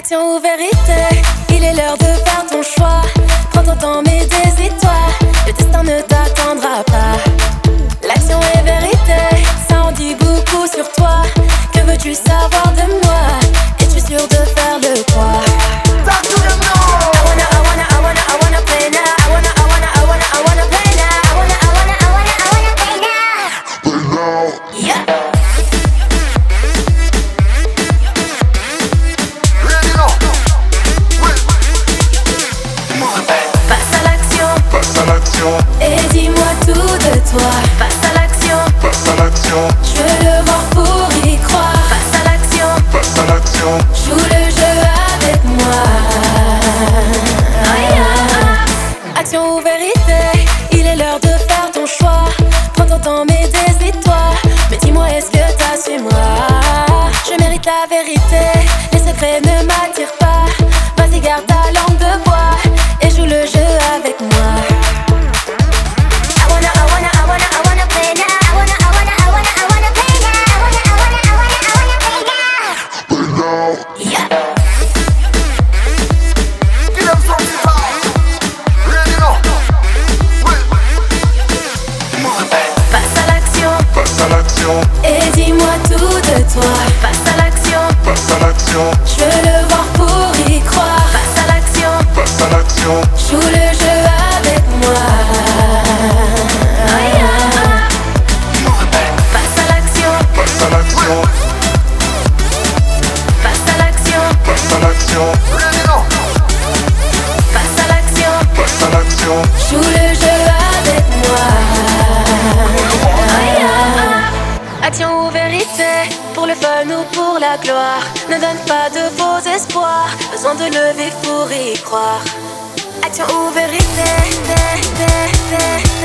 Action ou vérité, il est l'heure de faire ton choix. Prends ton temps mais décide-toi, le destin ne t'attendra pas. L'action est vérité, ça en dit beaucoup sur toi. Que veux-tu savoir de moi? Es-tu sûr de faire le quoi? Et dis-moi tout de toi. Passe à l'action. Passe à l'action. Je veux le voir pour y croire. Passe à l'action. Passe à l'action. Joue le jeu avec moi. Action ou vérité, il est l'heure de faire ton choix. Prends ton temps mais décide-toi. Mais dis-moi, est-ce que t'assumeras? Je mérite la vérité, les secrets ne m'attirent pas. Vas-y, garde ta langue de bois et joue le jeu avec moi. Et dis-moi tout de toi. Passe à l'action. Passe à l'action. Je veux le voir pour y croire. Passe à l'action. Passe à l'action. Joue le jeu avec moi. Passe à l'action. Passe à l'action. Passe à l'action. Passe à l'action. Passe à l'action. Passe à l'action. Joue le jeu avec moi. Action ou vérité, pour le fun ou pour la gloire, ne donne pas de faux espoirs, besoin de lever pour y croire. Action ou vérité,